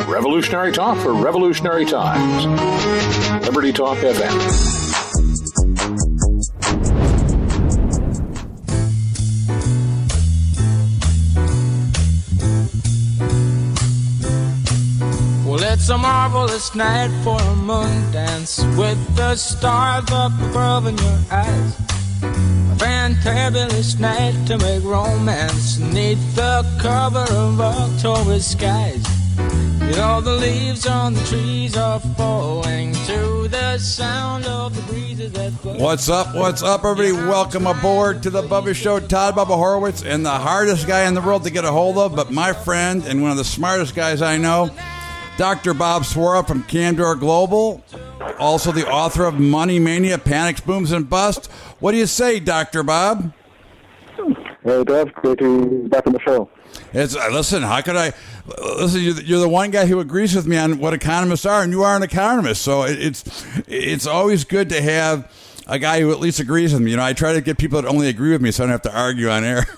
Revolutionary talk for revolutionary times. Liberty Talk FM. It's a marvelous night for a moon dance with the stars up above in your eyes. A fantabulous night to make romance neath the cover of October skies. You know the leaves on the trees are falling to the sound of the breezes that blow. What's up, everybody? Welcome aboard to the Bubba Show. Todd Bubba Horowitz, and the hardest guy in the world to get a hold of, but my friend and one of the smartest guys I know, Dr. Bob Swara from Candor Global, also the author of Money Mania, Panics, Booms, and Busts. What do you say, Dr. Bob? Hey, Dave. Great to be back on the show. Listen, how could I... Listen, you're the one guy who agrees with me on what economists are, and you are an economist, so it's always good to have a guy who at least agrees with me. You know, I try to get people that only agree with me so I don't have to argue on air.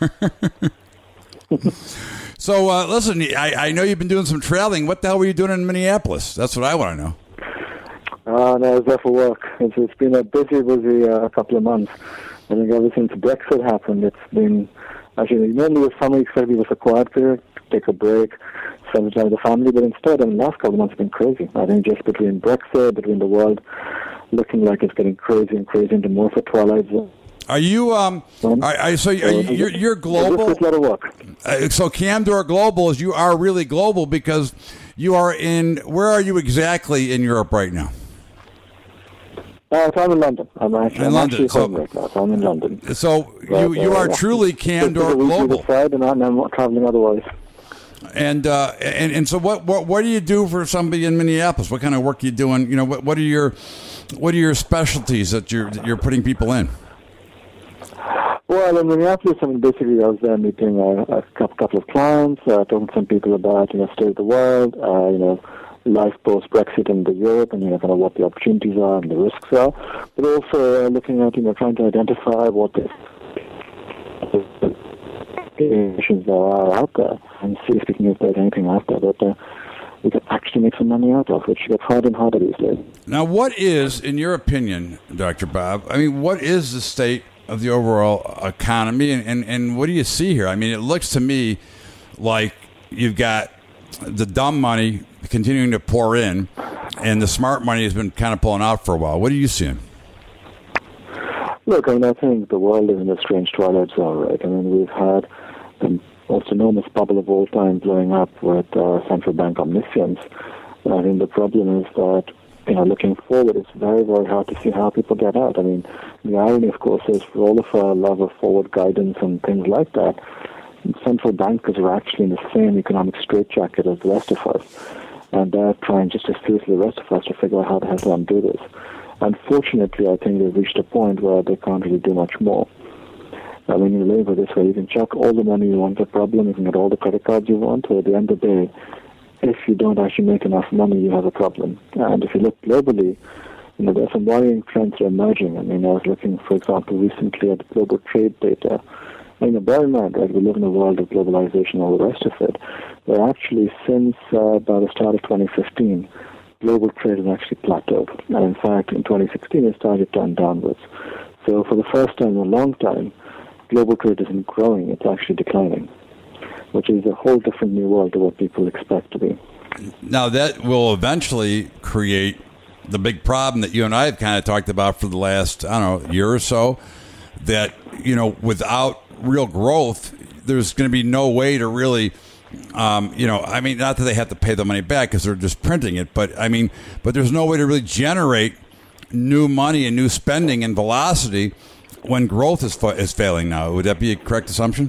So, listen, I know you've been doing some traveling. What the hell were you doing in Minneapolis? That's what I want to know. No, I was there for work. It's been a busy couple of months. I think ever since Brexit happened, it's been... Actually, normally the summer expected was a quiet period, take a break, spend time with the family, but instead, the last couple of months have been crazy. I think just between Brexit, between the world, looking like it's getting crazy and crazy into more of a twilight zone. Are you you're global? It's a lot of work. So Candor Global is you are really global because you are in. Where are you exactly in Europe right now? So I'm in London. I'm actually home right now. So I'm in London. So you are truly Candor Global. Side and I'm not traveling otherwise. And so what do you do for somebody in Minneapolis? What kind of work are you doing? You know, what are your specialties that you're putting people in? Well, in Minneapolis, basically I was there meeting a couple of clients, talking to some people about, state of the world, life post-Brexit in Europe, and, kind of what the opportunities are and the risks are, but also looking at, trying to identify what the issues there are out there, and see if there's anything out there that we can actually make some money out of, which gets harder and harder these days. Now, what is, in your opinion, Dr. Bob, what is the state of the overall economy, and what do you see here? I mean, it looks to me like you've got the dumb money continuing to pour in, and the smart money has been kind of pulling out for a while. What are you seeing? Look, I think the world is in a strange twilight zone, right? We've had the most enormous bubble of all time blowing up with central bank omniscience. And I think the problem is that looking forward, it's very, very hard to see how people get out. The irony, of course, is for all of our love of forward guidance and things like that, central bankers are actually in the same economic straitjacket as the rest of us. And they're trying just as fiercely as the rest of us to figure out how the hell to undo this. Unfortunately, I think they've reached a point where they can't really do much more. When you labor this way, you can chuck all the money you want for a problem, you can get all the credit cards you want, but at the end of the day, if you don't actually make enough money, you have a problem. And if you look globally, there are some worrying trends that are emerging. I was looking, for example, recently at global trade data. Bear in mind, right, we live in a world of globalization and all the rest of it, where actually since about the start of 2015, global trade has actually plateaued. And in fact, in 2016, it started to turn downwards. So for the first time in a long time, global trade isn't growing, it's actually declining, which is a whole different new world to what people expect to be. Now, that will eventually create the big problem that you and I have kind of talked about for the last, year or so, that, without real growth, there's going to be no way to really, not that they have to pay the money back because they're just printing it, but there's no way to really generate new money and new spending and velocity when growth is failing now. Would that be a correct assumption?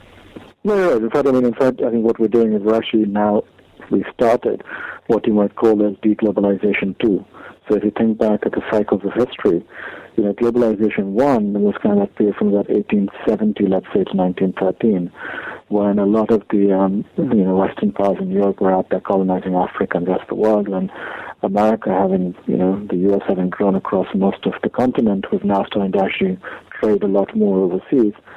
No, you're right. In fact, I think what we're doing is we're actually now, we started what you might call as deglobalization 2. So if you think back at the cycles of history, globalization 1 was kind of period from about 1870, let's say, to 1913, when a lot of the Western powers in Europe were out there colonizing Africa and the rest of the world, when America having, the U.S. having grown across most of the continent, was now starting to actually trade a lot more overseas.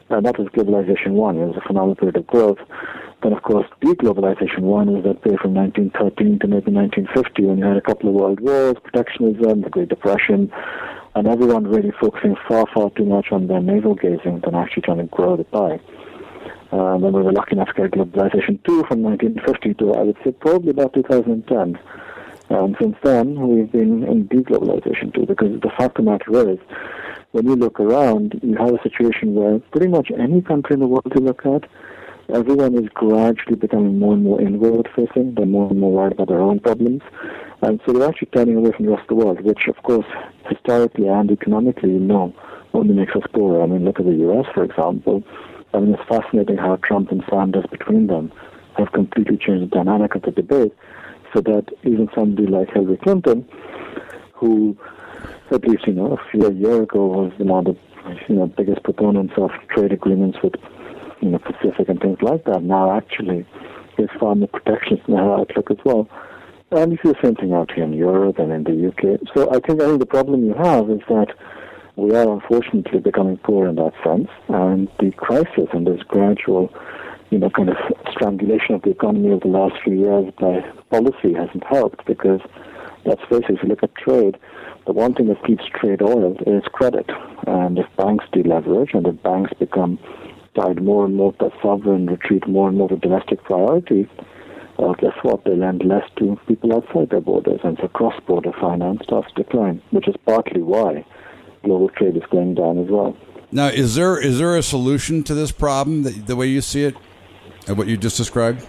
And that was globalization one. It was a phenomenal period of growth. Then, of course, deglobalization one was that period from 1913 to maybe 1950, when you had a couple of world wars, protectionism, the Great Depression, and everyone really focusing far, far too much on their navel-gazing than actually trying to grow the pie. Then we were lucky enough to get globalization 2 from 1950 to, I would say, probably about 2010. And since then, we've been in deglobalization 2, because the fact of the matter is, when you look around, you have a situation where pretty much any country in the world you look at, everyone is gradually becoming more and more inward-facing. They're more and more worried about their own problems. And so they're actually turning away from the rest of the world, which, of course, historically and economically, only makes us poorer. I mean, look at the U.S., for example. I mean, it's fascinating how Trump and Sanders, between them, have completely changed the dynamic of the debate, so that even somebody like Hillary Clinton, who, at least, a year ago was one of the biggest proponents of trade agreements with Pacific and things like that, now actually is far more protectionist in her outlook as well. And you see the same thing out here in Europe and in the UK. So I think the problem you have is that we are unfortunately becoming poor in that sense, and the crisis and this gradual, kind of strangulation of the economy over the last few years by policy hasn't helped, because let's face it, if you look at trade, the one thing that keeps trade oiled is credit. And if banks deleverage and if banks become tied more and more to sovereign, retreat more and more to domestic priorities, guess what? They lend less to people outside their borders, and so cross-border finance starts to decline, which is partly why global trade is going down as well. Now, is there a solution to this problem, the way you see it, and what you just described?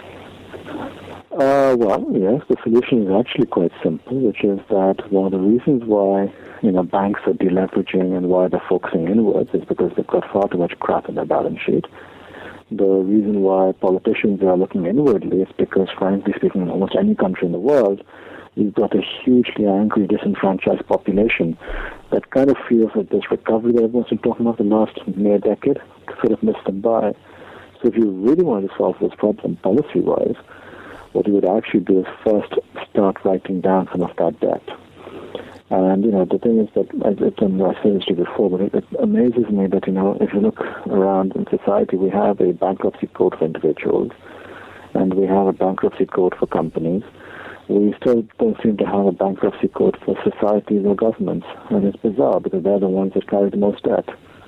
Well, yes, the solution is actually quite simple, which is that one of the reasons why banks are deleveraging and why they're focusing inwards is because they've got far too much crap in their balance sheet. The reason why politicians are looking inwardly is because, frankly speaking, in almost any country in the world, you've got a hugely angry, disenfranchised population that kind of feels that this recovery that everyone's been talking about the last near decade sort of missed them by. So if you really want to solve this problem policy-wise, what you would actually do is first start writing down some of that debt. And, the thing is that, I said this to you before, but it amazes me that, if you look around in society, we have a bankruptcy code for individuals, and we have a bankruptcy code for companies. We still don't seem to have a bankruptcy code for societies or governments. And it's bizarre, because they're the ones that carry the most debt.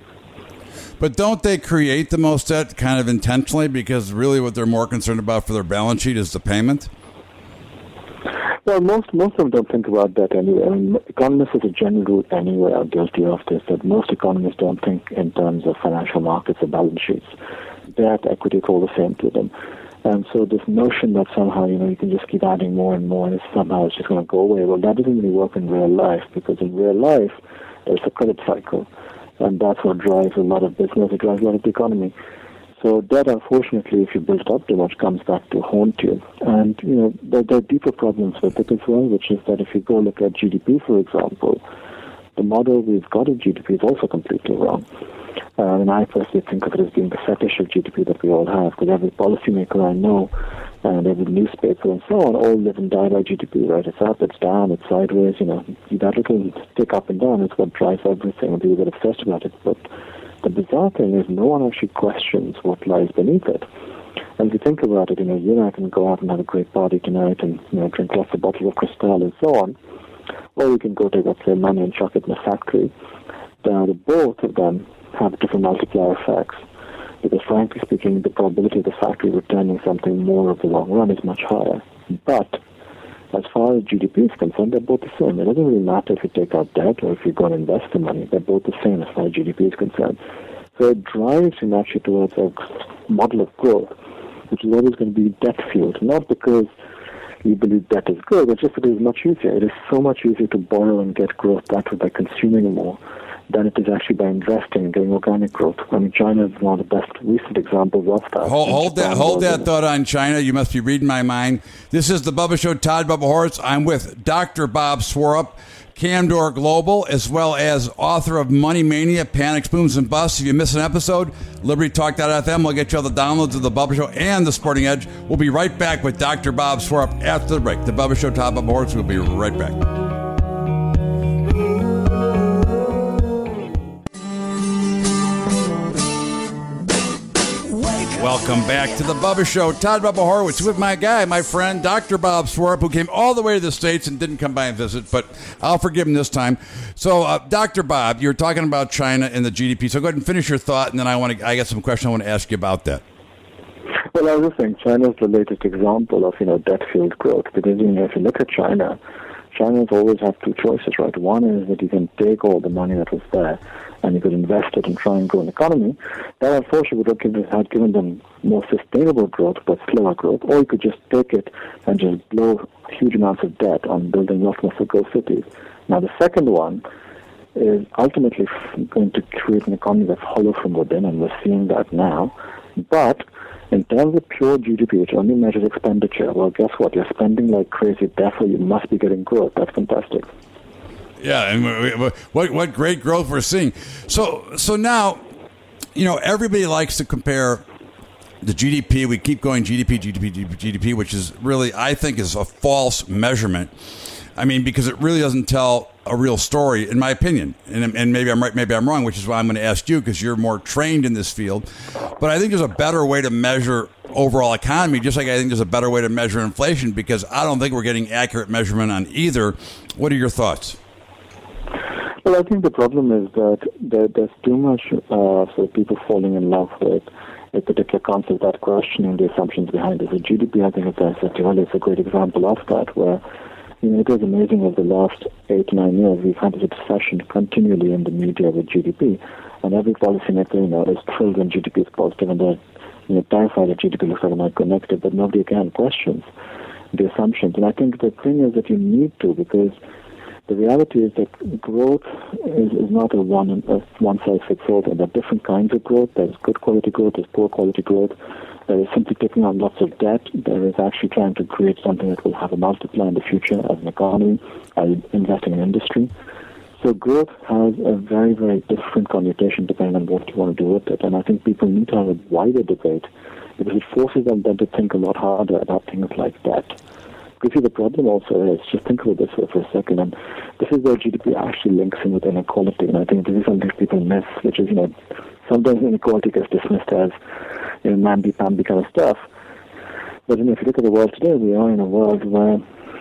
But don't they create the most debt kind of intentionally, because really what they're more concerned about for their balance sheet is the payment? Well, most of them don't think about that anyway. I mean, economists as a general rule anyway are guilty of this, that most economists don't think in terms of financial markets or balance sheets. Debt, equity, it's all the same to them. And so this notion that somehow, you can just keep adding more and more and somehow it's just going to go away, well, that doesn't really work in real life, because in real life, there's a credit cycle. And that's what drives a lot of business, it drives a lot of the economy. So debt, unfortunately, if you build it up too much, comes back to haunt you. And, there are deeper problems with it as well, which is that if you go look at GDP, for example, the model we've got of GDP is also completely wrong. And I personally think of it as being the fetish of GDP that we all have, because every policymaker I know and every newspaper and so on all live and die by GDP, right? It's up, it's down, it's sideways, that little tick up and down is what drives everything, and people get obsessed about it. But the bizarre thing is no one actually questions what lies beneath it. And if you think about it, you and I can go out and have a great party tonight and, drink lots of bottles of Cristal and so on. Or we can go take, let's say, money and chuck it in a factory. Now, both of them have different multiplier effects. Because frankly speaking, the probability of the factory returning something more over the long run is much higher. But as far as GDP is concerned, they're both the same. It doesn't really matter if you take out debt or if you go and invest the money. They're both the same as far as GDP is concerned. So it drives you naturally towards a model of growth, which is always going to be debt-fueled. Not because you believe debt is good, it's just that it is much easier. It is so much easier to borrow and get growth that way by consuming more than it is actually by investing and getting organic growth. I mean, China is one of the best recent examples of that. Hold that thought on China. You must be reading my mind. This is the Bubba Show, Todd Bubba Horwitz. I'm with Dr. Bob Swarup, Camdor Global, as well as author of Money Mania, Panics, Booms, and Busts. If you miss an episode, LibertyTalk.fm will get you all the downloads of the Bubba Show and the Sporting Edge. We'll be right back with Dr. Bob Swarup after the break. The Bubba Show, Todd Bubba Horwitz. We'll be right back. Welcome back to the Bubba Show. Todd Bubba Horowitz with my guy, my friend, Dr. Bob Swarp, who came all the way to the States and didn't come by and visit, but I'll forgive him this time. So, Dr. Bob, you're talking about China and the GDP. So go ahead and finish your thought, and then I got some questions I want to ask you about that. Well, I was just saying China is the latest example of, debt-fueled growth. Because, if you look at China's always have two choices, right? One is that you can take all the money that was there and you could invest it and try and grow an economy. That, unfortunately, would have given them more sustainable growth but slower growth. Or you could just take it and just blow huge amounts of debt on building lots of growth cities. Now, the second one is ultimately going to create an economy that's hollow from within, and we're seeing that now. But in terms of pure GDP, which only measures expenditure, well, guess what? You're spending like crazy, therefore you must be getting growth. That's fantastic. Yeah, and what great growth we're seeing. So now, everybody likes to compare the GDP. We keep going GDP, which is really, I think, is a false measurement. I mean, because it really doesn't tell a real story, in my opinion. And maybe I'm right, maybe I'm wrong, which is why I'm going to ask you, because you're more trained in this field. But I think there's a better way to measure overall economy, just like I think there's a better way to measure inflation, because I don't think we're getting accurate measurement on either. What are your thoughts? Well, I think the problem is that there's too much sort of people falling in love with a particular concept without questioning the assumptions behind it. So GDP, I think, as I said earlier, is a great example of that, where it is amazing over the last 8-9 years we've had this obsession continually in the media with GDP, and every policymaker is thrilled when GDP is positive, and they're terrified that GDP looks like a micro negative, but nobody again questions the assumptions. And I think the thing is that you need to, because the reality is that growth is not a one-size-fits-all. There are different kinds of growth. There's good quality growth, there's poor quality growth. There is simply taking on lots of debt. There is actually trying to create something that will have a multiplier in the future as an economy, investing in industry. So growth has a very, very different connotation depending on what you want to do with it. And I think people need to have a wider debate, because it forces them then to think a lot harder about things like debt. Because see, the problem also is, just think about this for a second, and this is where GDP actually links in with inequality, and I think this is something people miss, which is, sometimes inequality gets dismissed as, namby-pamby kind of stuff. But, if you look at the world today, we are in a world where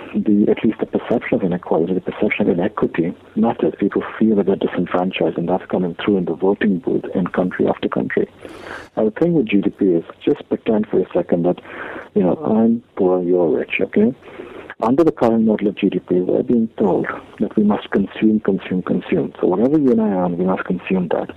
at least the perception of inequality, the perception of inequity matters. People feel that they're disenfranchised, and that's coming through in the voting booth in country after country. Now, the thing with GDP is, just pretend for a second that, I'm poor, you're rich, okay? Under the current model of GDP, we're being told that we must consume. So whatever you and I earn, we must consume that.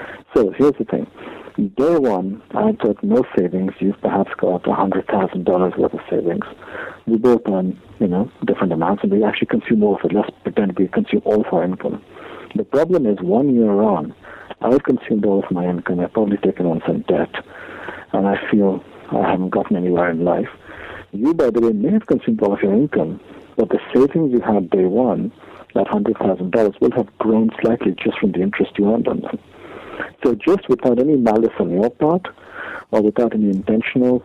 So here's the thing. Day one, I've got no savings. You've perhaps got $100,000 worth of savings. We both earn, different amounts, and we actually consume more of it. Let's pretend we consume all of our income. The problem is, 1 year on, I've consumed all of my income. I've probably taken on some debt, and I feel I haven't gotten anywhere in life. You, by the way, may have consumed all of your income, but the savings you had day one, that $100,000, will have grown slightly just from the interest you earned on them. So just without any malice on your part, or without any intentional,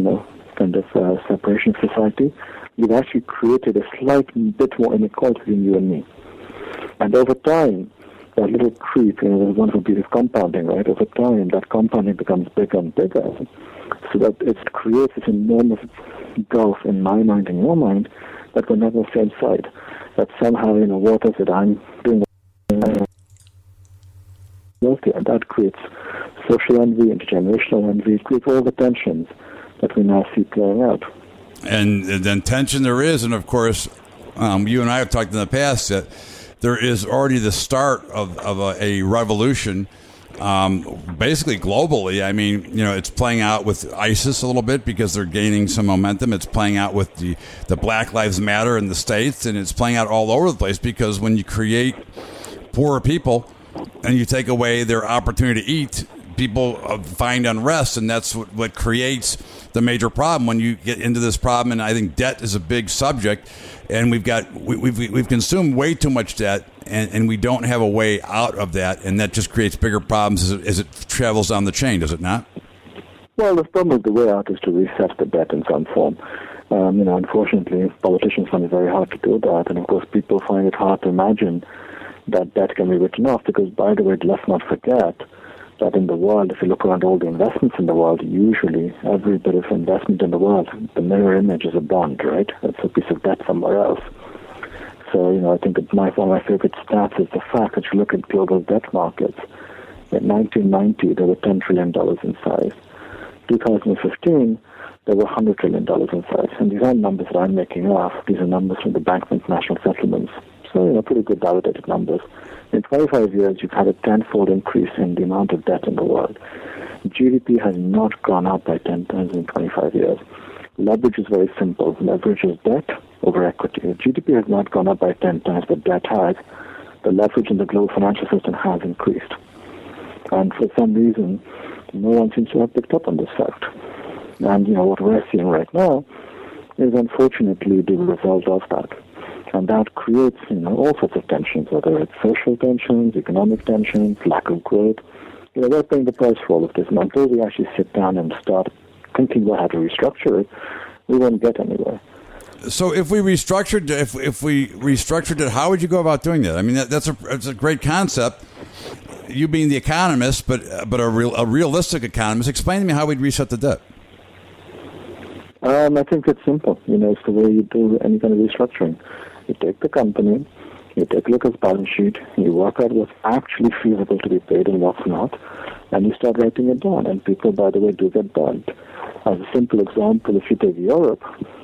separation of society, you've actually created a slight bit more inequality between you and me. And over time, that little creep, there's a wonderful beauty of compounding, right? Over time, that compounding becomes bigger and bigger, so that it creates this enormous gulf in my mind and your mind that will never subside. That somehow, what is it I'm doing? And that creates social envy, intergenerational envy, creates all the tensions that we now see playing out. And then tension there is, and of course, you and I have talked in the past that there is already the start of a revolution, basically globally. I mean, it's playing out with ISIS a little bit because they're gaining some momentum. It's playing out with the Black Lives Matter in the States, and it's playing out all over the place because when you create poorer people and you take away their opportunity to eat, people find unrest, and that's what creates the major problem when you get into this problem. And I think debt is a big subject, and we've consumed way too much debt, and we don't have a way out of that, and that just creates bigger problems as it travels down the chain, does it not? Well, the problem is the way out is to reset the debt in some form. Unfortunately, politicians find it very hard to do that, and of course people find it hard to imagine that debt can be written off, because, by the way, let's not forget that in the world, if you look around all the investments in the world, usually every bit of investment in the world, the mirror image is a bond, right? It's a piece of debt somewhere else. So, I think that one of my favorite stats is the fact that you look at global debt markets. In 1990, there were $10 trillion in size. 2015, there were $100 trillion in size. And these aren't numbers that I'm making up. These are numbers from the Bank of International Settlements. So, pretty good validated numbers. In 25 years, you've had a tenfold increase in the amount of debt in the world. GDP has not gone up by 10 times in 25 years. Leverage is very simple. Leverage is debt over equity. GDP has not gone up by 10 times, but debt has. The leverage in the global financial system has increased. And for some reason, no one seems to have picked up on this fact. And, what we're seeing right now is unfortunately the result of that. And that creates, all sorts of tensions, whether it's social tensions, economic tensions, lack of growth. We're paying the price for all of this. And until we actually sit down and start thinking about how to restructure it, we won't get anywhere. So if we restructured it, how would you go about doing that? I mean, that's a great concept. You being the economist, but a realistic economist, explain to me how we'd reset the debt. I think it's simple. It's the way you do any kind of restructuring. You take the company, you take a look at its balance sheet, you work out what's actually feasible to be paid and what's not, and you start writing it down. And people, by the way, do get burnt. As a simple example, if you take Europe,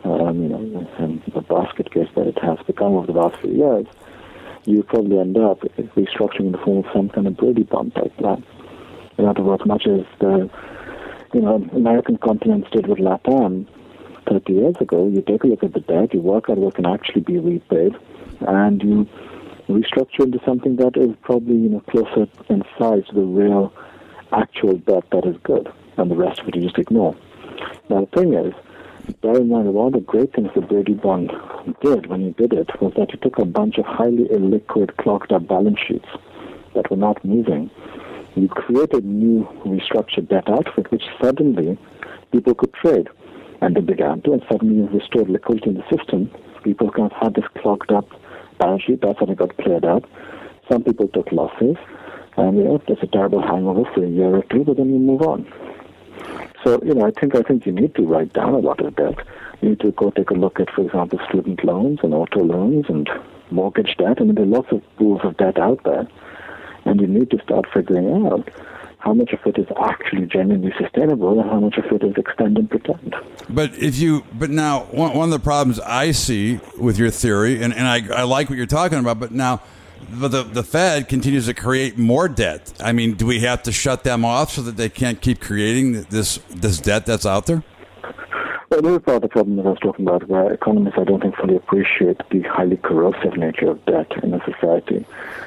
and the basket case that it has become over the last few years, you probably end up restructuring in the form of some kind of Brady Bond type plan. In other words, much as the American continents did with LATAM 30 years ago, you take a look at the debt, you work out what can actually be repaid, and you restructure into something that is probably closer in size to the real actual debt that is good, and the rest of it you just ignore. Now the thing is, bear in mind, one of the great things the Brady Bond did when you did it was that you took a bunch of highly illiquid, clogged up balance sheets that were not moving. You created new restructured debt outfit, which suddenly people could trade. And they began to, and suddenly you restored liquidity in the system. People kind of had this clogged up balance sheet. That's how it got cleared up. Some people took losses, and there's a terrible hangover for a year or two, but then you move on. So, I think you need to write down a lot of debt. You need to go take a look at, for example, student loans and auto loans and mortgage debt. I mean, there are lots of pools of debt out there. And you need to start figuring out how much of it is actually genuinely sustainable and how much of it is extend and pretend. But now, one of the problems I see with your theory, and I like what you're talking about, but the Fed continues to create more debt. I mean, do we have to shut them off so that they can't keep creating this debt that's out there? Well, this is part of the problem that I was talking about, where economists, I don't think, fully appreciate the highly corrosive nature of debt in a society.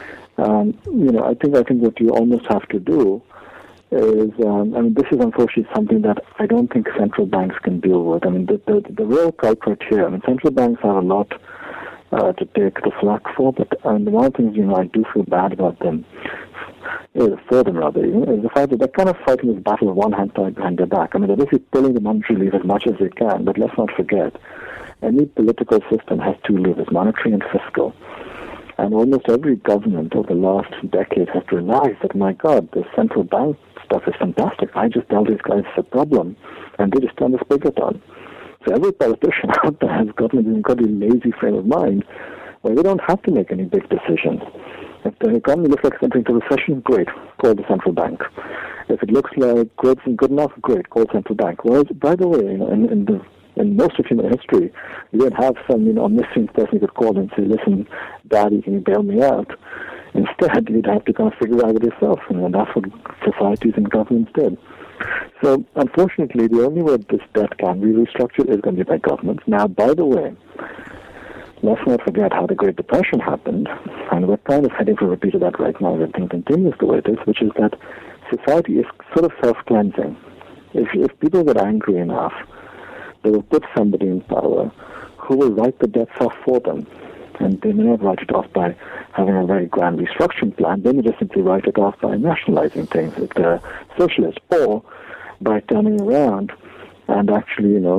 I think what you almost have to do is, this is unfortunately something that I don't think central banks can deal with. I mean, the real culprit here, central banks have a lot to take the flak for, but one of the things, I do feel bad about them, is the fact that they're kind of fighting this battle with one hand tied behind their back. I mean, they're basically pulling the monetary lever as much as they can, but let's not forget, any political system has two levers, monetary and fiscal. And almost every government over the last decade has realized that, my God, the central bank stuff is fantastic. I just tell these guys it's a problem, and they just turn the spigot on. So every politician out there has got a lazy frame of mind where they don't have to make any big decisions. If the economy looks like it's entering into recession, great, call the central bank. If it looks like growth isn't good enough, great, call central bank. Whereas, by the way, in most of human history, you don't have some omniscient person you could call and say, listen, Daddy, can you bail me out? Instead, you'd have to kind of figure out it yourself, and that's what societies and governments did. So, unfortunately, the only way this debt can be restructured is going to be by governments. Now, by the way, let's not forget how the Great Depression happened, and we're kind of heading for a repeat of that right now if everything continues the way it is, which is that society is sort of self-cleansing. If people get angry enough, they will put somebody in power who will write the debts off for them. And they may not write it off by having a very grand restructuring plan. They may just simply write it off by nationalizing things if they're socialist, or by turning around and actually,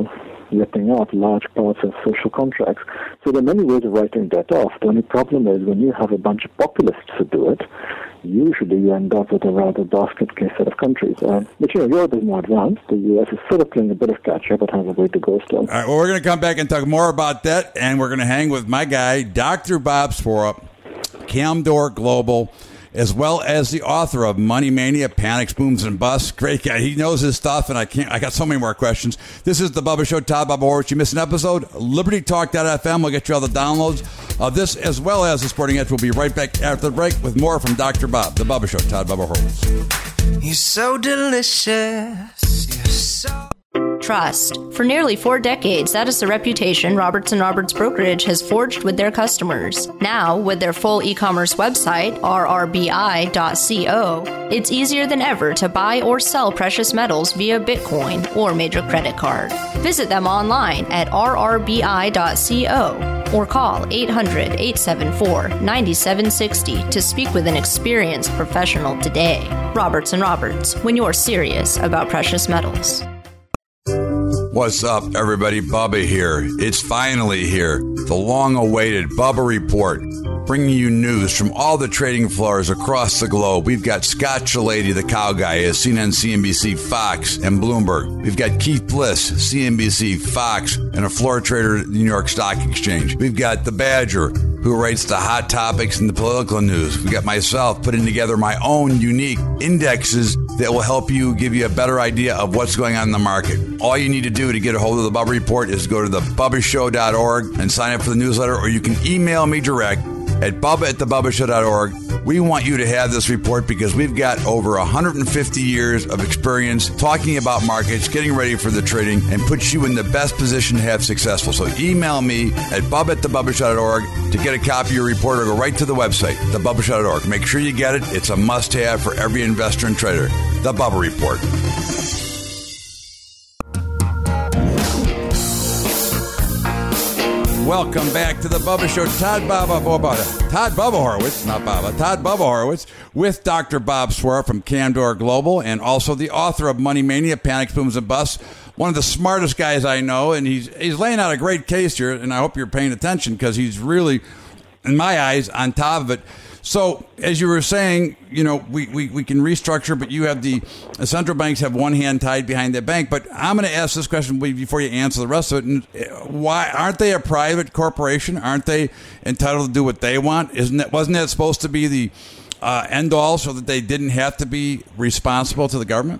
ripping out large parts of social contracts. So there are many ways of writing debt off. The only problem is when you have a bunch of populists who do it, usually you end up with a rather basket case set of countries. But, Europe is more advanced. The U.S. is sort of playing a bit of catch-up, but has a way to go still. All right, well, we're going to come back and talk more about that, and we're going to hang with my guy, Dr. Bob Swarup, Camdor Global, as well as the author of Money Mania, Panics, Booms, and Busts. Great guy. He knows his stuff, and I got so many more questions. This is The Bubba Show. Todd Bubba Horowitz. You miss an episode, LibertyTalk.fm. We'll get you all the downloads of this, as well as the Sporting Edge. We'll be right back after the break with more from Dr. Bob. The Bubba Show. Todd Bubba Horowitz. You're so delicious. You're so... Trust. For nearly 4 decades, that is the reputation Roberts & Roberts Brokerage has forged with their customers. Now, with their full e-commerce website, rrbi.co, it's easier than ever to buy or sell precious metals via Bitcoin or major credit card. Visit them online at rrbi.co or call 800-874-9760 to speak with an experienced professional today. Roberts & Roberts, when you're serious about precious metals. What's up, everybody? Bubba here. It's finally here. The long-awaited Bubba Report, bringing you news from all the trading floors across the globe. We've got Scott Chilady, the cow guy, at CNN, CNBC, Fox, and Bloomberg. We've got Keith Bliss, CNBC, Fox, and a floor trader at the New York Stock Exchange. We've got the Badger, who writes the hot topics and the political news. We got myself putting together my own unique indexes that will help you, give you a better idea of what's going on in the market. All you need to do to get a hold of the Bubba Report is go to thebubbashow.org and sign up for the newsletter, or you can email me direct at bubba@thebubbashow.org. We want you to have this report because we've got over 150 years of experience talking about markets, getting ready for the trading, and puts you in the best position to have successful. So email me at bubba@thebubbashow.org to get a copy of your report, or go right to the website, thebubbashow.org. Make sure you get it. It's a must-have for every investor and trader. The Bubba Report. Welcome back to the Bubba Show. Todd Bubba Horowitz, not Bubba. Todd Bubba Horowitz with Dr. Bob Swarup from Camdor Global, and also the author of Money Mania, Panics, Booms, and Busts. One of the smartest guys I know, and he's laying out a great case here, and I hope you're paying attention because he's really, in my eyes, on top of it. So, as you were saying, we can restructure, but you have the central banks have one hand tied behind their bank. But I'm going to ask this question before you answer the rest of it. And why aren't they a private corporation? Aren't they entitled to do what they want? Wasn't that supposed to be the end all, so that they didn't have to be responsible to the government?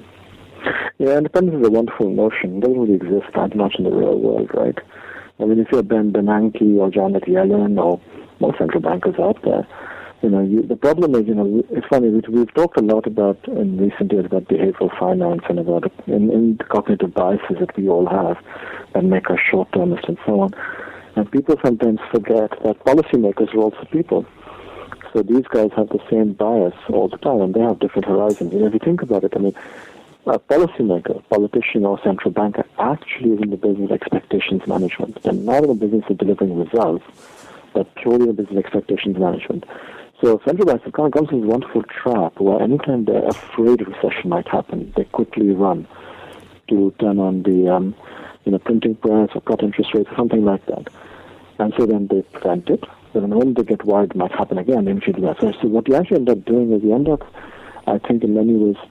Yeah, independence is a wonderful notion. It doesn't really exist that much in the real world, right? I mean, if you're Ben Bernanke or Janet Yellen or most central bankers out there, the problem is, it's funny, we've talked a lot about, in recent years, about behavioral finance and about in the cognitive biases that we all have that make us short-termist and so on. And people sometimes forget that policymakers are also people. So these guys have the same bias all the time, and they have different horizons. If you think about it, a policymaker, politician, or central banker actually is in the business of expectations management. They're not in the business of delivering results, but purely in the business of expectations management. So central banks have come to this wonderful trap where anytime they're afraid a recession might happen, they quickly run to turn on the printing press or cut interest rates or something like that. And so then they prevent it. But the moment they get worried it might happen again, they immediately do that. So what you actually end up doing is you end up, I think, in many ways,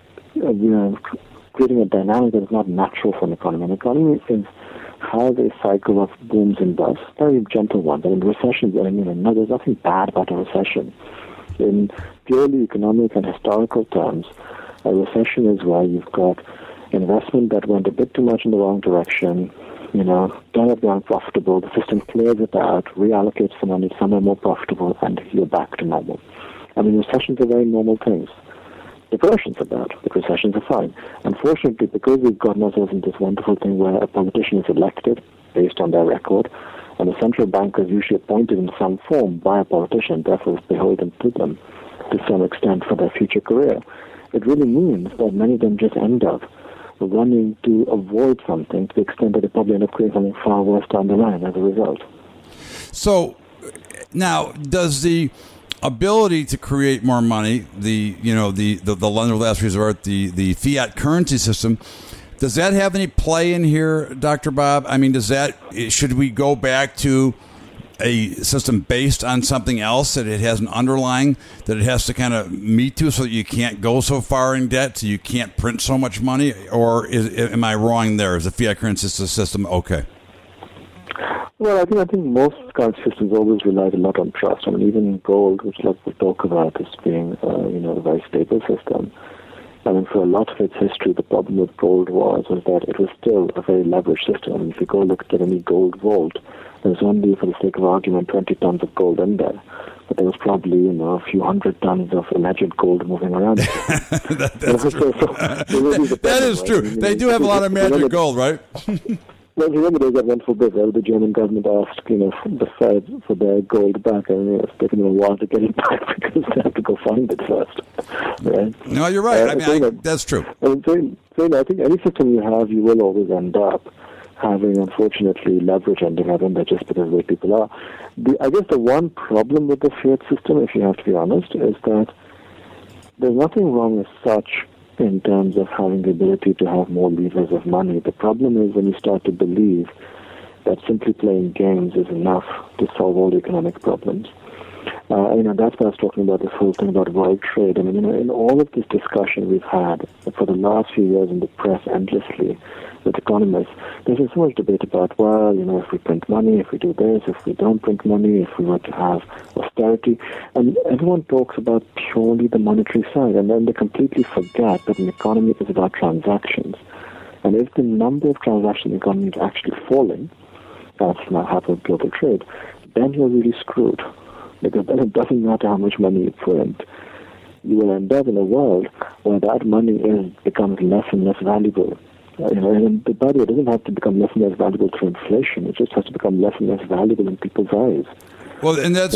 creating a dynamic that is not natural for an economy. An economy has a cycle of booms and busts, very gentle ones. Recessions, there's nothing bad about a recession. In purely economic and historical terms, a recession is where you've got investment that went a bit too much in the wrong direction, turned up unprofitable, the system clears it out, reallocates the money somewhere more profitable, and you're back to normal. Recessions are very normal things. Depressions are bad, but recessions are fine. Unfortunately, because we've gotten ourselves into this wonderful thing where a politician is elected based on their record, and the central banker is usually appointed in some form by a politician, therefore is beholden to them to some extent for their future career, it really means that many of them just end up running to avoid something to the extent that they probably end up creating something far worse down the line as a result. So now, does the ability to create more money, the lender of last resort, the fiat currency system, Does that have any play in here, Dr. Bob? I mean, should we go back to a system based on something else, that it has an underlying, that it has to kind of meet to, so that you can't go so far in debt, so you can't print so much money? Or am I wrong there? Is the fiat currency system okay? Well, I think most currency systems always relied a lot on trust. I mean, even gold, which lots of talk about as being, a very stable system. I mean, for a lot of its history, the problem with gold was that it was still a very leveraged system. I mean, if you go look at any gold vault, there's only, for the sake of argument, 20 tons of gold in there. But there was probably, a few hundred tons of alleged gold moving around. That's true. That is true. They do have a lot of magic gold, right? Well, remember days that went for big, right? The German government asked, the Fed for their gold back, and it's taken them a while to get it back because they have to go find it first, right? No, you're right. That's true. I think any system you have, you will always end up having, unfortunately, leverage ending up in there just because of the way people are. I guess the one problem with the fiat system, if you have to be honest, is that there's nothing wrong as such in terms of having the ability to have more levers of money. The problem is when you start to believe that simply playing games is enough to solve all the economic problems. That's why I was talking about this whole thing about world trade. I mean, in all of this discussion we've had for the last few years in the press endlessly with economists, there's been so much debate about, if we print money, if we do this, if we don't print money, if we were to have austerity. And everyone talks about purely the monetary side, and then they completely forget that an economy is about transactions. And if the number of transactions in the economy is actually falling, that's now happened with global trade, then you're really screwed. Because then it doesn't matter how much money you print. You will end up in a world where that money becomes less and less valuable. And by the way, it doesn't have to become less and less valuable through inflation. It just has to become less and less valuable in people's eyes. Well, and that's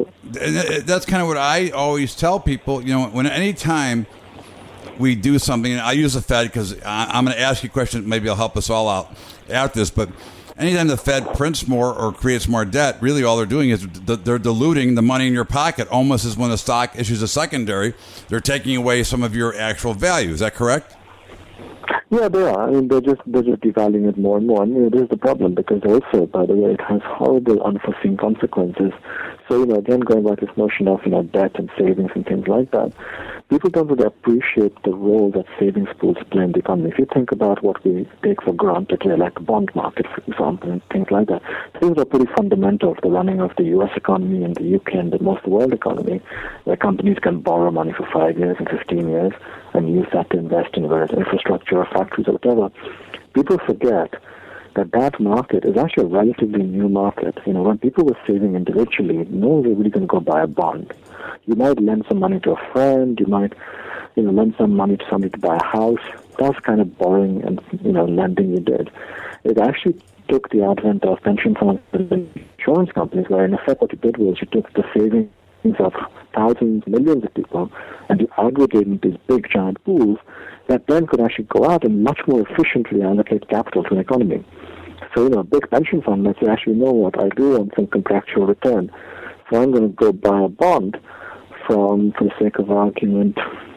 that's kind of what I always tell people. When any time we do something, and I use the Fed because I'm going to ask you a question. Maybe it'll help us all out after this, but anytime the Fed prints more or creates more debt, really all they're doing is they're diluting the money in your pocket, almost as when a stock issues a secondary. They're taking away some of your actual value. Is that correct? Yeah, they are. I mean, they're just devaluing it more and more. And it is the problem because also, by the way, it has horrible unforeseen consequences. So, again, going back to this notion of, debt and savings and things like that, people don't really appreciate the role that savings pools play in the economy. If you think about what we take for granted here, like the bond market, for example, and things like that, things are pretty fundamental to the running of the U.S. economy and the UK and most of the world economy, where companies can borrow money for 5 years and 15 years and use that to invest in various infrastructure or factories or whatever. People forget that market is actually a relatively new market. When people were saving individually, no one was really going to go buy a bond. You might lend some money to a friend. You might, lend some money to somebody to buy a house. That's kind of borrowing and, lending you did. It actually took the advent of pension funds and insurance companies, where in effect what you did was you took the savings of thousands, millions of people, and you aggregated into these big giant pools that then could actually go out and much more efficiently allocate capital to an economy. So, a big pension fund might say, actually, you know what, I do want some contractual return. So I'm going to go buy a bond for the sake of argument,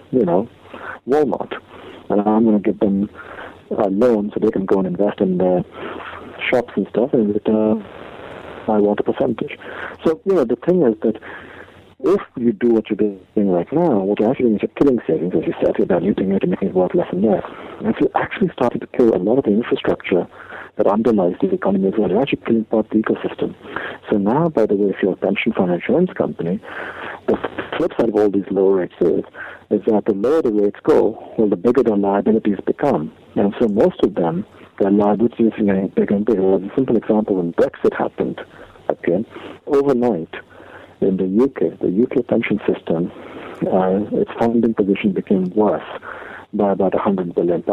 Walmart. And I'm going to give them a loan so they can go and invest in their shops and stuff, and in return, I want a percentage. So, the thing is that if you do what you're doing right now, what you're actually doing is you're killing savings, as you said, you're diluting it and making it worth less and less. And so you're actually starting to kill a lot of the infrastructure that underlies the economy as well. You're actually killing part of the ecosystem. So now, by the way, if you're a pension fund insurance company, the flip side of all these low rates is that the lower the rates go, well, the bigger the liabilities become. And so most of them, their liabilities are getting bigger and bigger. As a simple example, when Brexit happened, overnight, in the UK pension system, its funding position became worse by about £100 billion.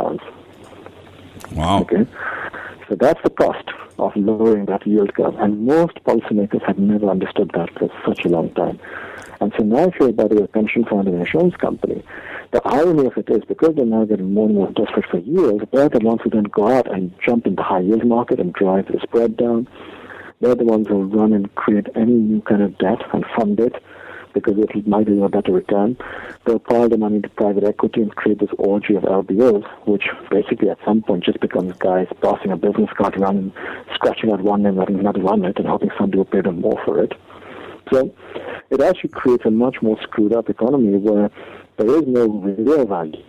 Wow. Okay? So that's the cost of lowering that yield curve. And most policymakers have never understood that for such a long time. And so now if you're, by the way, a pension fund and insurance company, the irony of it is because they're now getting more and more desperate for yield, they're the ones who then go out and jump in the high yield market and drive the spread down. They're the ones who run and create any new kind of debt and fund it because it might be a better return. They'll pile the money into private equity and create this orgy of LBOs, which basically at some point just becomes guys passing a business card around and scratching out one name, letting another run it, and hoping somebody will pay them more for it. So it actually creates a much more screwed up economy where there is no real value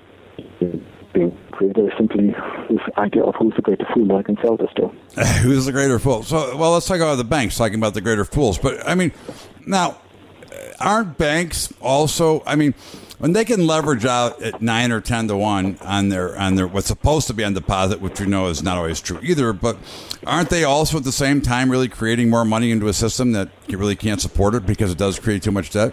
being created. There's simply this idea of who's the greater fool that I can sell this to. Who's the greater fool? So, well, let's talk about the banks, talking about the greater fools. But, I mean, now, aren't banks also, I mean, when they can leverage out at 9 or 10 to 1 on their what's supposed to be on deposit, which we know is not always true either, but aren't they also at the same time really creating more money into a system that you really can't support it because it does create too much debt?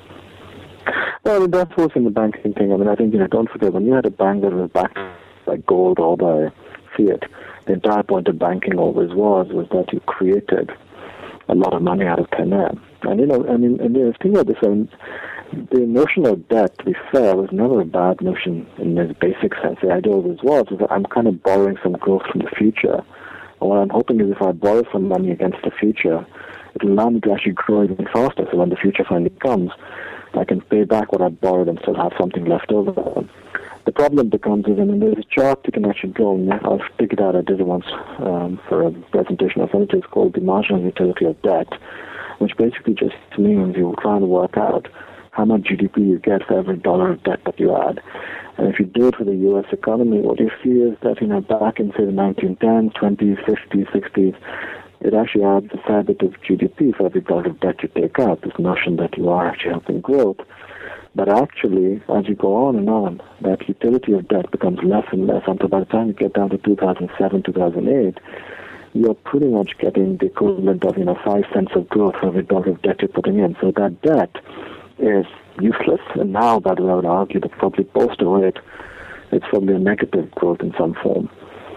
Well, I mean, that's what's in the banking thing. I mean, I think, don't forget, when you had a bank that was backed by gold or by fiat, the entire point of banking always was that you created a lot of money out of thin air. And, think about this, the notion of debt, to be fair, was never a bad notion in this basic sense. The idea always was that I'm kind of borrowing some growth from the future. And what I'm hoping is if I borrow some money against the future, it'll allow me to actually grow even faster. So when the future finally comes, I can pay back what I borrowed and still have something left over. The problem becomes there's a chart you can actually draw. I'll stick it out. I did it once for a presentation of it. It's called the marginal utility of debt, which basically just means you're trying to work out how much GDP you get for every dollar of debt that you add. And if you do it for the U.S. economy, what you see is that, back in, say, the 1910s, 20s, 50s, 60s, it actually adds a fair bit of GDP for every dollar of debt you take out, this notion that you are actually helping growth. But actually, as you go on and on, that utility of debt becomes less and less until by the time you get down to 2007, 2008, you're pretty much getting the equivalent of 5 cents of growth for every dollar of debt you're putting in. So that debt is useless. And now, by the way, I would argue that probably post-08, it's probably a negative growth in some form.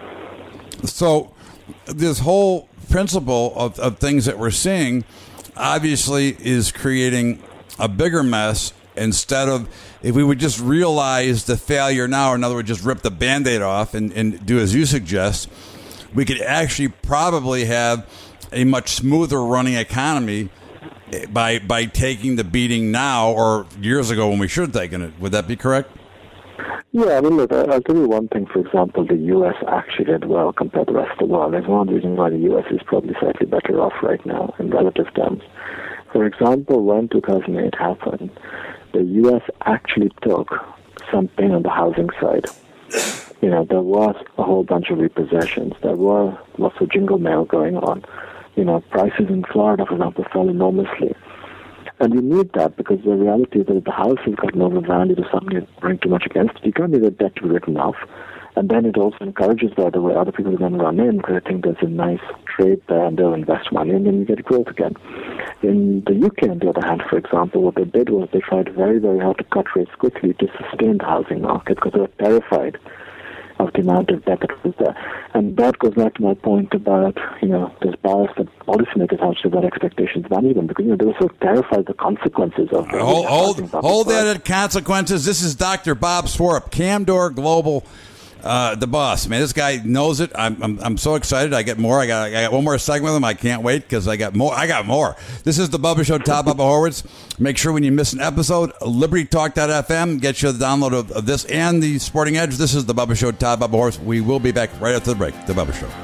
So this whole principle of things that we're seeing obviously is creating a bigger mess instead of, if we would just realize the failure now, or in other words, just rip the Band-Aid off and do as you suggest, we could actually probably have a much smoother running economy by taking the beating now or years ago when we should have taken it. Would that be correct? Yeah, I mean, look, I'll tell you one thing. For example, the U.S. actually did well compared to the rest of the world. There's one reason why the U.S. is probably slightly better off right now in relative terms. For example, when 2008 happened, the U.S. actually took some pain on the housing side. There was a whole bunch of repossessions. There were lots of jingle mail going on. Prices in Florida, for example, fell enormously. And you need that because the reality is that if the house has got no value to somebody bring too much against it, you can't need the debt to be written off. And then it also encourages the other way. Other people are going to run in because they think there's a nice trade there and they'll invest money and then you get growth again. In the UK, on the other hand, for example, what they did was they tried very, very hard to cut rates quickly to sustain the housing market because they were terrified of the amount of debt that was there. And that goes back to my point about, this bias that policymakers have to their expectations of uneven because, they were so terrified of the consequences of Hold that at consequences. This is Dr. Bob Sworup, Camdor Global, the boss. Man, this guy knows it. I'm so excited. I get more. I got one more segment with him. I can't wait because I got more. This is the Bubba Show, Todd Bubba Horwitz. Make sure when you miss an episode, LibertyTalk.fm gets you the download of this and the Sporting Edge. This is the Bubba Show, Todd Bubba Horwitz. We will be back right after the break. The Bubba Show.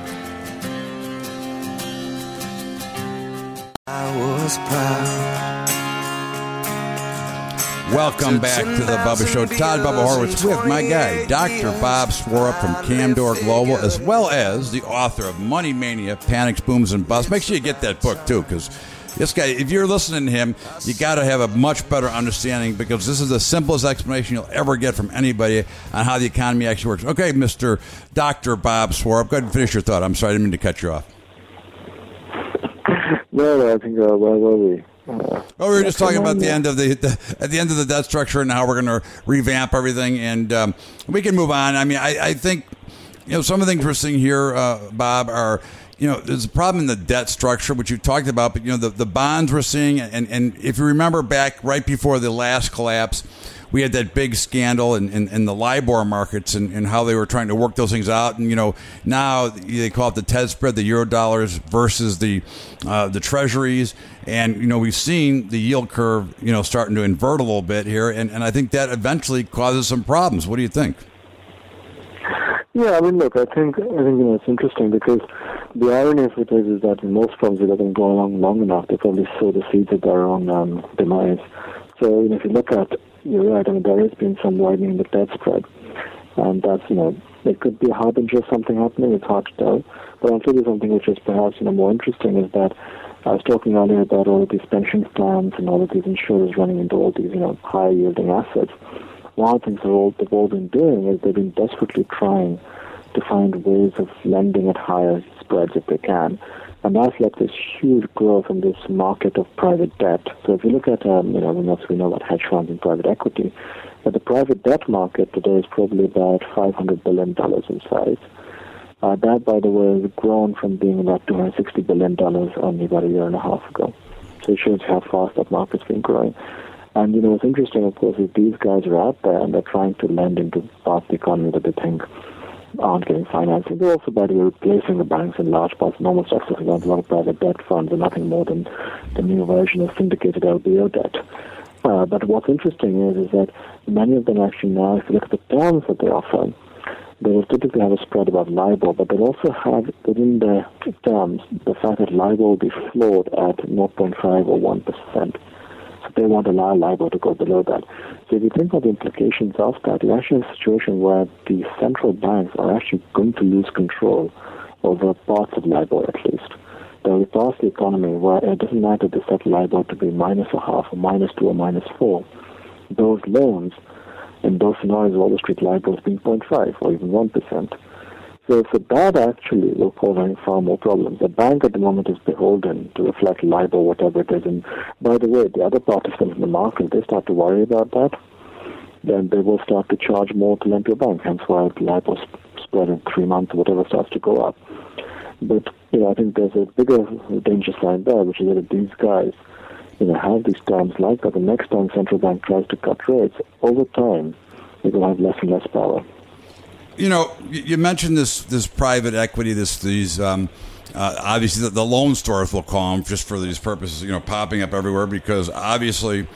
I was proud. Welcome back to the Bubba Show. Todd Bubba Horwitz with my guy, Dr. Bob Sworup from Camdor Global, as well as the author of Money Mania, Panics, Booms, and Busts. Make sure you get that book, too, because this guy, if you're listening to him, you got to have a much better understanding because this is the simplest explanation you'll ever get from anybody on how the economy actually works. Okay, Mr. Dr. Bob Sworup, go ahead and finish your thought. I'm sorry, I didn't mean to cut you off. No, I think, where were we? We were just talking about the end of the debt structure and how we're going to revamp everything, and we can move on. I mean, I think some of the things we're seeing here, Bob, are there's a problem in the debt structure, which you talked about, but the bonds we're seeing, and if you remember back right before the last collapse, we had that big scandal in the LIBOR markets and how they were trying to work those things out. And, now they call it the TED spread, the Eurodollars versus the treasuries. And, we've seen the yield curve, starting to invert a little bit here. And I think that eventually causes some problems. What do you think? Yeah, I mean, look, I think it's interesting because the irony of it is that in most firms, it doesn't go along long enough. They probably sow the seeds of their own demise. So, if you look at, you're right, I mean, there has been some widening in the TED spread. And that's, it could be a harbinger of something happening. It's hard to tell. But I'll tell you something which is perhaps, more interesting is that I was talking earlier about all of these pension plans and all of these insurers running into all these, high-yielding assets. One of the things they've all been doing is they've been desperately trying to find ways of lending at higher spreads if they can. And that's led this huge growth in this market of private debt. So if you look at, we know about hedge funds and private equity, but the private debt market today is probably about $500 billion in size. That, by the way, has grown from being about $260 billion only about a year and a half ago. So it shows how fast that market's been growing. And, what's interesting, of course, is these guys are out there and they're trying to lend into parts of the economy that they think aren't getting financing. They're also, by the way, replacing the banks in large parts. Normal structures, for example, a lot of private debt funds are nothing more than the new version of syndicated LBO debt. But what's interesting is that many of them actually now, if you look at the terms that they offer, they will typically have a spread above LIBOR, but they'll also have within their terms the fact that LIBOR will be floored at 0.5 or 1%. They won't allow LIBOR to go below that. So if you think of the implications of that, you actually have a situation where the central banks are actually going to lose control over parts of LIBOR at least. There will be parts of the economy where it doesn't matter if they set LIBOR to be -0.5 or -2 or -4. Those loans, in those scenarios, Wall Street LIBOR is being 0.5 or even 1%. So that actually will cause far more problems. The bank at the moment is beholden to reflect LIBOR, whatever it is. And by the way, the other participants in the market, they start to worry about that, then they will start to charge more to lend to a bank. Hence why LIBOR spread in 3 months or whatever starts to go up. But, I think there's a bigger danger sign there, which is that if these guys, have these terms like that, the next time central bank tries to cut rates, over time, they will have less and less power. You mentioned this private equity, these obviously the loan stores, we'll call them, just for these purposes, popping up everywhere because obviously,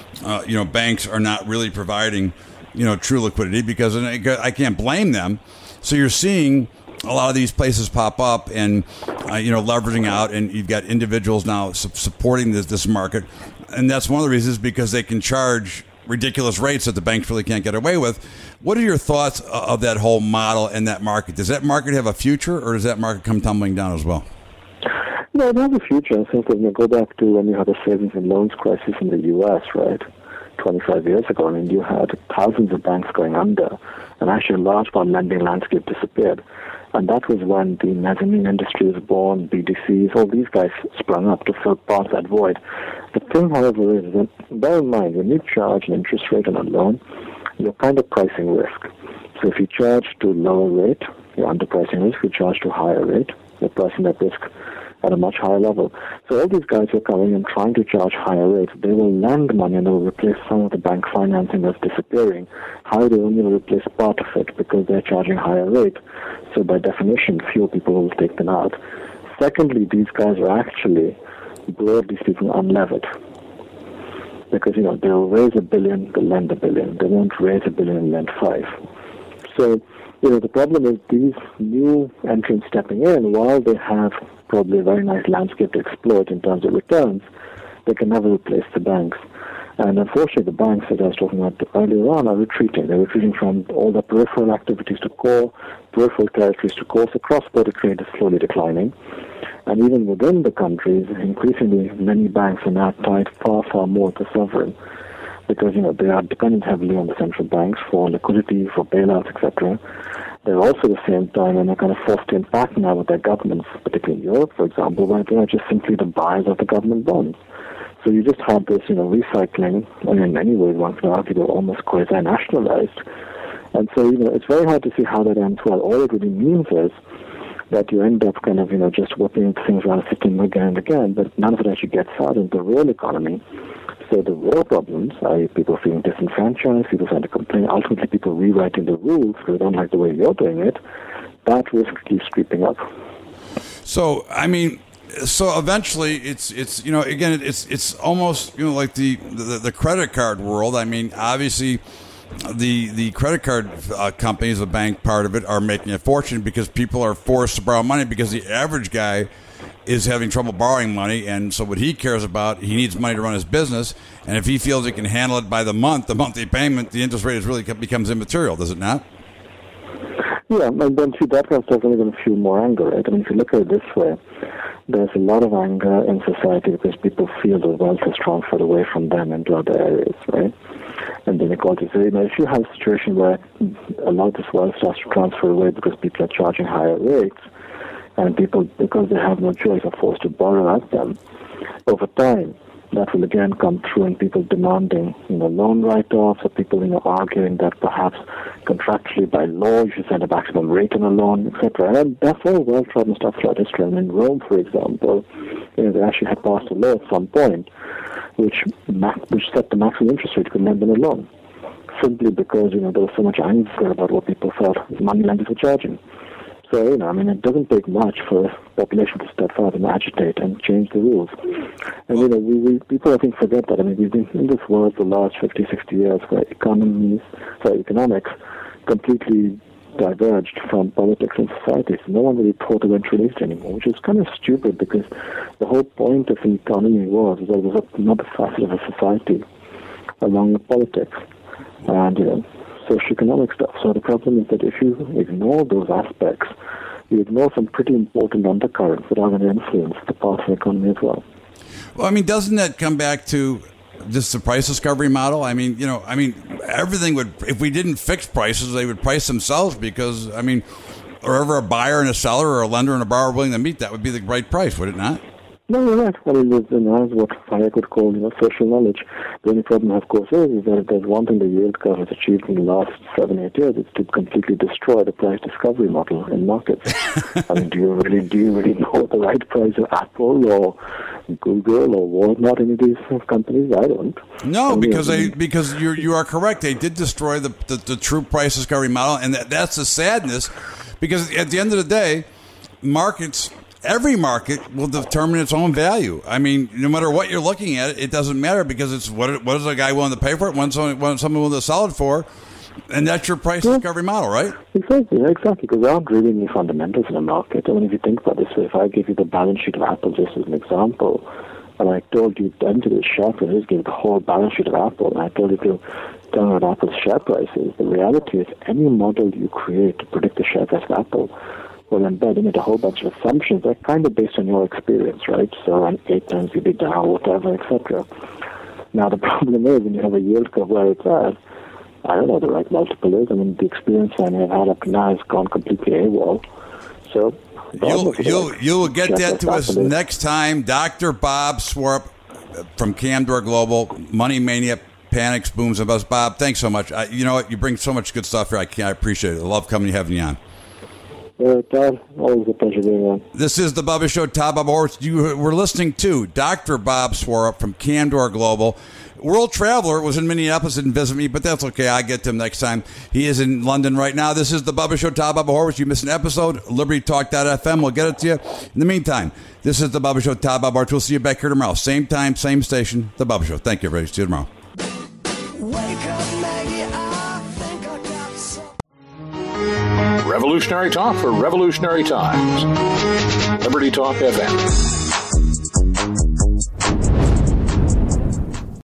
banks are not really providing, true liquidity because I can't blame them. So you're seeing a lot of these places pop up and, leveraging out, and you've got individuals now supporting this market. And that's one of the reasons because they can charge ridiculous rates that the banks really can't get away with. What are your thoughts of that whole model and that market? Does that market have a future, or does that market come tumbling down as well? No, it has a future. I think that go back to when you had the savings and loans crisis in the U.S., right, 25 years ago. I mean, you had thousands of banks going under, and actually a large part of the lending landscape disappeared. And that was when the mezzanine industry was born, BDCs, all these guys sprung up to fill part of that void. The thing, however, is that, bear in mind, when you charge an interest rate on a loan, you're kind of pricing risk. So if you charge to a lower rate, you're underpricing risk. If you charge to a higher rate, you're pricing that risk at a much higher level. So all these guys are coming and trying to charge higher rates. They will lend money and they will replace some of the bank financing that's disappearing. How they only replace part of it because they're charging higher rate. So by definition, fewer people will take them out. Secondly, these guys are actually, broadly speaking, unlevered. Because, they'll raise $1 billion, they'll lend $1 billion. They won't raise $1 billion and lend $5 billion. So, the problem is these new entrants stepping in, while they have probably a very nice landscape to exploit in terms of returns, they can never replace the banks. And unfortunately, the banks that I was talking about earlier on are retreating. They're retreating from all the peripheral activities to core, peripheral territories to core. So cross-border trade is slowly declining. And even within the countries, increasingly many banks are now tied far, far more to sovereign because, they are dependent heavily on the central banks for liquidity, for bailouts, etc. They're also at the same time, and they're kind of forced to impact now with their governments, particularly in Europe, for example, where they are just simply the buyers of the government bonds. So you just have this, recycling, and in many ways one can argue they're almost quasi-nationalized. And so, it's very hard to see how that ends well. All it really means is that you end up kind of, just whipping things around the system again and again, but none of it actually gets out into the real economy. So the real problems, i.e. people feeling disenfranchised, people starting to complain, ultimately people rewriting the rules because they don't like the way you're doing it, that risk keeps creeping up. So, I mean, so eventually it's again, it's almost, like the credit card world. I mean, obviously the credit card companies, the bank part of it, are making a fortune because people are forced to borrow money because the average guy is having trouble borrowing money, and so what he cares about, he needs money to run his business, and if he feels he can handle it by the monthly payment, the interest rate is really becomes immaterial, does it not? Yeah, and then see, that has definitely going to fuel more anger, right? I mean, if you look at it this way, there's a lot of anger in society because people feel the wealth is transferred away from them into other areas, right? And inequality. So, if you have a situation where a lot of this wealth starts to transfer away because people are charging higher rates, and people, because they have no choice, are forced to borrow at them, over time, that will again come through in people demanding, loan write-offs, or people, arguing that perhaps contractually by law you should set a maximum rate on a loan, etc. And that's all well-trodden stuff throughout history. I mean, in Rome, for example, they actually had passed a law at some point which set the maximum interest rate could never been a loan, simply because, there was so much anger about what people thought money lenders were charging. So, it doesn't take much for a population to step forward and agitate and change the rules. And, we people, I think, forget that. I mean, we've been in this world for the last 50, 60 years where economics completely diverged from politics and society. So no one really thought eventually anymore, which is kind of stupid because the whole point of an economy was that it was another facet of a society along with politics and, socioeconomic stuff. So the problem is that if you ignore those aspects, you ignore some pretty important undercurrents that are going to influence the path of the economy as well. Well, I mean, doesn't that come back to just the price discovery model? I mean, everything would, if we didn't fix prices, they would price themselves because, wherever a buyer and a seller or a lender and a borrower are willing to meet, that would be the right price, would it not? No, you're right. I mean, that's what Hayek would call, social knowledge. The only problem, of course, is that if there's one thing the yield curve has achieved in the last 7-8 years, it's to completely destroy the price discovery model in markets. I mean, do you really know the right price of Apple or Google or Walmart, any of these companies? I don't. No, because you are correct. They did destroy the true price discovery model, and that's the sadness. Because at the end of the day, every market will determine its own value. I mean, no matter what you're looking at, it doesn't matter because it's what is a guy willing to pay for it, what someone willing to sell it for, and that's your price discovery model, right? Exactly, because there aren't really any fundamentals in the market. I mean, if you think about this, if I give you the balance sheet of Apple just as an example, and I told you into the share price, just give the whole balance sheet of Apple, and I told you to tell me what Apple's share price is, the reality is any model you create to predict the share price of Apple will embed in it a whole bunch of assumptions that are kind of based on your experience, right? So an 8 times EBITDA or whatever, etc. Now, the problem is when you have a yield curve where it's at, I don't know what the right multiple is. I mean, the experience I may have had up to now has gone completely AWOL. So you'll get that to us next time. Dr. Bob Swarup from Camdor Global, Money Mania, Panics, Booms, and Bust. Bob, thanks so much. You know what? You bring so much good stuff here. I appreciate it. I love having you on. Todd, always a pleasure being on. This is the Bubba Show. Todd Bob Horowitz. You were listening to Dr. Bob Swarup from Camdor Global. World Traveler was in Minneapolis, didn't visit me, but that's okay. I get to him next time. He is in London right now. This is the Bubba Show. Todd Bob Horowitz. You missed an episode. LibertyTalk.fm. We'll get it to you. In the meantime, this is the Bubba Show. Todd Bob Horowitz. We'll see you back here tomorrow. Same time, same station. The Bubba Show. Thank you, everybody. See you tomorrow. Wake up, Maggie, I think I got some. Revolutionary talk for revolutionary times. Liberty Talk FM.